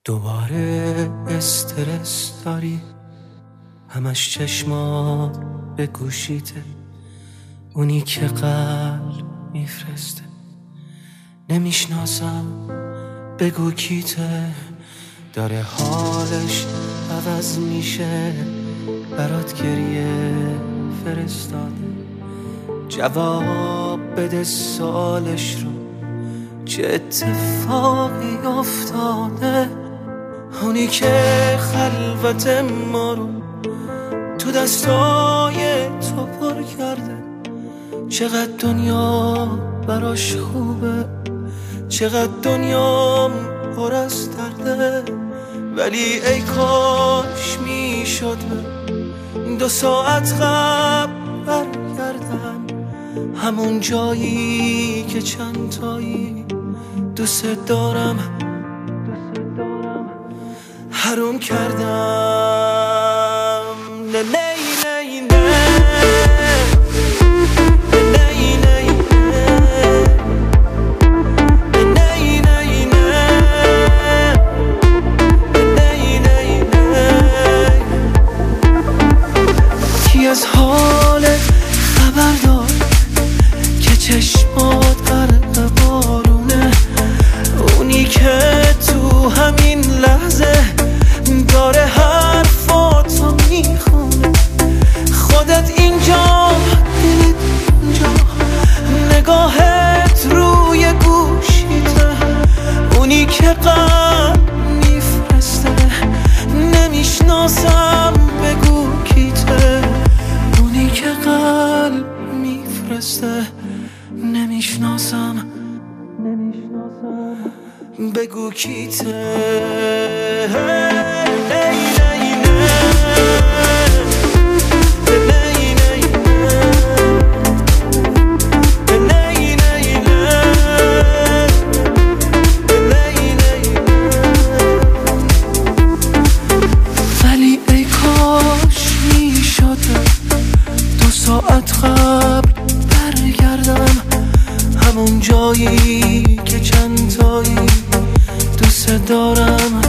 دوباره استرس داری، همش چشمات به گوشیته، اونی که قلب میفرسته. نمیشناسم بگو کیته، داره حالش عوض میشه، برات گریه فرستاده. جواب بده سالش رو، چه اتفاقی افتاده. اونی که خلوت ما رو تو دستای تو پر کرده. چقدر دنیا براش خوبه، چقدر دنیا پر از درده. ولی ای کاش میشد 2 ساعت قبل برگردم، همون جایی که چند تایی دوست دارم حروم کردم. نه نه نه از حالت خبر دار که چشمات غرق بارونه. اونی که تو همین لحظه داره حرفاتو میخونه. خودت اینجا، دلت اینجا، نگاهت روی گوشیته. اونی که قلب میفرسته، نمیشناسم بگو کیته. اونی که قلب میفرسته، نمیشناسم بگو کیته. ولی ای کاش میشد 2 ساعت قبل برگردم، همون جایی که چند تایی دوست دارم